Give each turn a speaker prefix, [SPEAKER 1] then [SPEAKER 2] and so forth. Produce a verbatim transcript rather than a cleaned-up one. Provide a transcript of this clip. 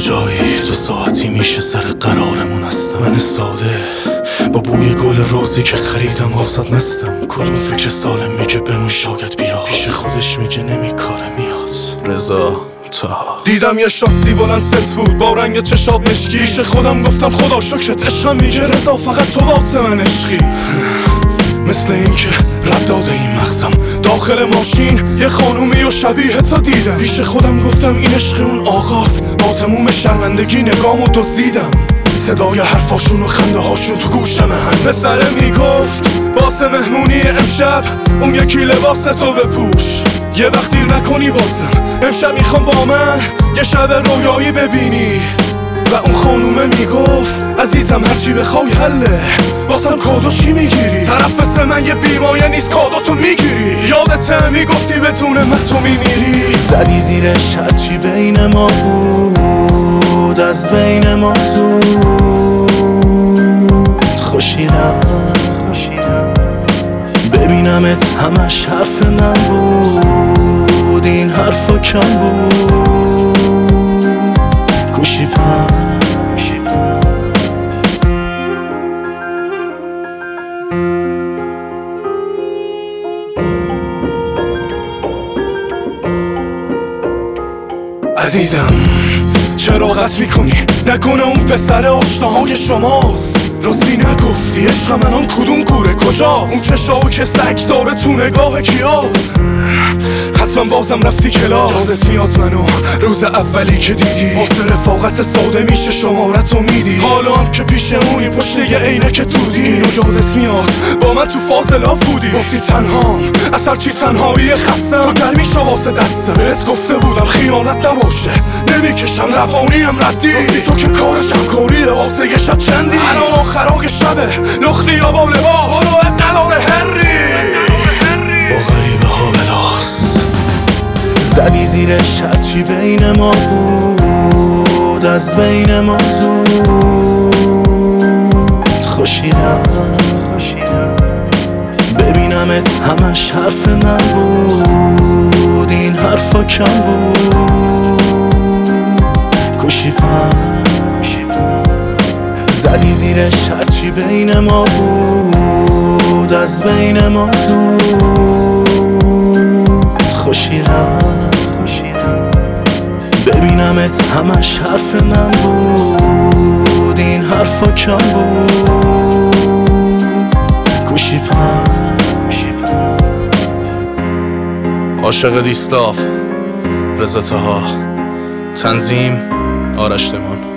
[SPEAKER 1] کجایی؟ دو ساعتی میشه سر قرارمون هستم. من ساده با بوی گل روزی که خریدم واسط نستم. کدوم فکر سالم میگه بمون شاید بیاد، پیش خودش میگه نمیکاره میاد. رضا تاها. دیدم یه شاسی بلند ست بود با رنگ چشاب مشکی. پیش خودم گفتم خدا شکرت عشقم میگه رضا فقط تو واسه من عشقی. مثل این که رد داده این مغزم داخل ماشین یه خانومی و شبیه تا دیدم. پیش خودم گفتم این عشق اون آغاز، با تموم شرمندگی نگامو دزدیدم. صدای حرفاشون و خنده هاشون تو گوشم هم. پسره میگفت واسه مهمونی امشب اون یکی لباس تو بپوش، یه وقت دیر نکنی بازم. امشب میخوام با من یه شب رویایی ببینی. و اون خانومه میگفت عزیزم هرچی بخوای حله، واسم کادو چی میگیری؟ طرف مثل من یه بیمایه نیست کادو تو میگیری. یادته میگفتی بدون من تو میمیری.
[SPEAKER 2] زدی زیرش هرچی بین ما بود از بین ما زود خوشیدم ببینمت همش حرف من بود، این حرفا کم بود کوشی پم.
[SPEAKER 1] عزیزم چرا قطع میکنی؟ نکنه اون پسر آشناهای شماست؟ راستی نگفتی عشق من آن کدوم گوره کجاست؟ اون چشاو که سگ داره تو نگاه کیاست؟ حتما بازم رفتی کلاس. یادت میاد منو روز اولی که دیدی؟ واسه رفاقت ساده میشه شمارتو میدی. حالا هم که پیشمونی پشت یه عینک دودی. اینو یادت میاد با من تو فاصله بودی؟ گفتی تنهام از هرچی تنهایی خستم، تو گرمی شو واسه دستم. بهت گفته بودم خیانت نباشه نمیکشم روانی هم ردی. گفتی تو که کارش همکاریه واسه یه شب چندی. الان آخرای شبه لختی یا با لباس برو اب نداره هری با غریبه ها بلاس.
[SPEAKER 2] زدی زیرش هرچی بین ما بود از بین ما زود خوشیدم ببینمت همش حرف من بود، این حرفا کم بود کوشی پم. زدی زیرش هرچی بین ما بود از بین ما زود خوشیدم ببینمت همش حرف من بود، این حرفا کم بود کوشی پم.
[SPEAKER 1] عاشق دیسلاف رضا تاها. تنظیم آرش دمان.